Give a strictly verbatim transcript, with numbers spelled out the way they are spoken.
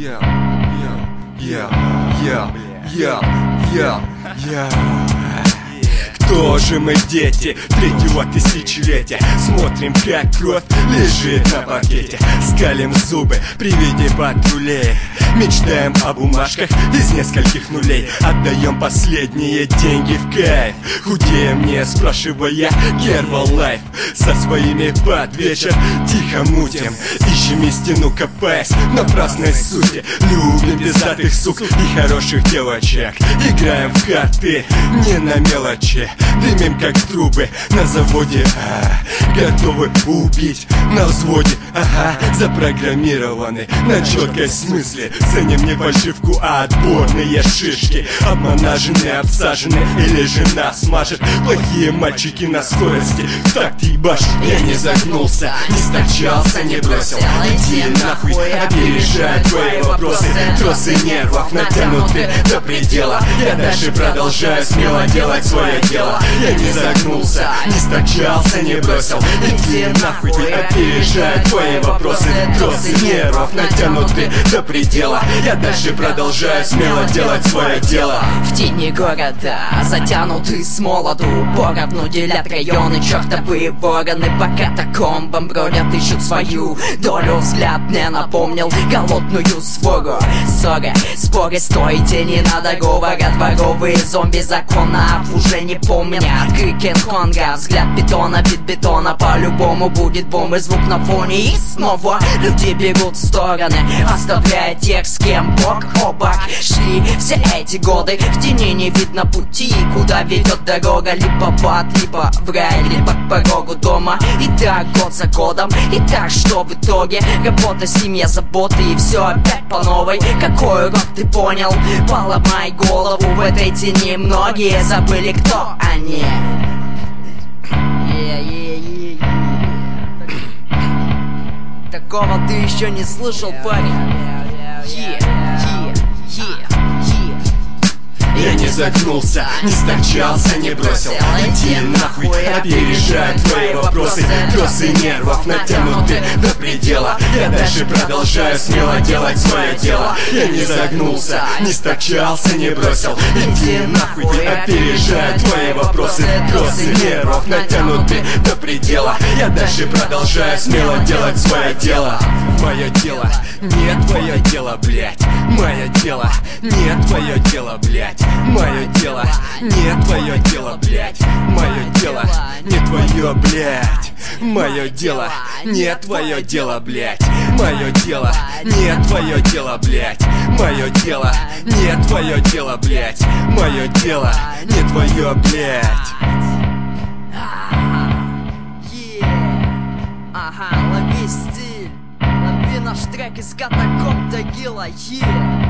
Yeah, yeah, yeah, yeah, yeah, yeah, yeah. Кто же мы, дети третьего тысячелетия? Смотрим, как кровь лежит на паркете. Скалим зубы при виде патрулей. Мечтаем о бумажках без нескольких нулей. Отдаем последние деньги в кайф. Худеем, не спрашивая Гербалайф. Со своими под вечер тихо мутим. Ищем истину, копаясь в напрасной сути. Любим пиздатых сук и хороших девочек. Играем в карты, не на мелочи. Дымим как трубы на заводе, а, готовы убить на взводе, ага. Запрограммированы на четкость смысле. Ценим не фальшивку, а отборные шишки. Обманажены, обсажены или жена смажет. Плохие мальчики на скорости в такт ебашь. Я не загнулся, не стачался, не бросил. Иди нахуй, опережай твои вопросы. Тросы нервов натянуты до предела. Я дальше продолжаю смело делать свое дело. Я не загнулся, не стачался, не бросил. Иди нахуй, опережай твои вопросы. Тросы нервов натянуты до предела. Я дальше продолжаю смело делать свое дело. В тени города, затянуты с молоду, поровну делят районы чертовы вороны. По катакомбам бродят, ищут свою долю. Взгляд мне напомнил голодную свору. Ссоры, споры, стойте, не надо говорят воровые зомби законов уже не помнят. Крик Кинг-Конга, взгляд бетона, бит бетона. По-любому будет бомбы, звук на фоне. И снова люди бегут в стороны, оставляя тех, с кем бок о бок шли все эти годы. В тени не видно пути, куда ведет дорога. Либо в ад, либо в рай, либо к порогу дома. И так год за годом, и так что в итоге? Работа, семья, заботы и все опять по новой. Какой урок ты понял? Поломай голову, в этой тени многие забыли, кто они. Yeah, yeah, yeah, yeah. Такого ты еще не слышал, парень. Yeah, yeah, yeah, yeah. Я не загнулся, не стачался, не бросил. Иди нахуй, опережай твои вопросы. Тросы нервов натянуты до предела. Я дальше продолжаю смело делать свое дело. Я не загнулся, не стачался, не бросил. Иди нахуй, опережай твои вопросы. Тросы нервов натянуты до предела. Я дальше продолжаю смело делать свое дело. Мое дело, не твое дело, блять. Мое дело, не твое дело, блять. Мое дело, не твое дело, блять. Мое дело, не твое, блять. Мое дело, не твое дело, блять. Мое дело, не твое дело, блять. Мое дело, не твое дело, блять. Мое дело, не твое, блять. Ага, лови стиль, лови наш трек из катакомб Тагила, yeah.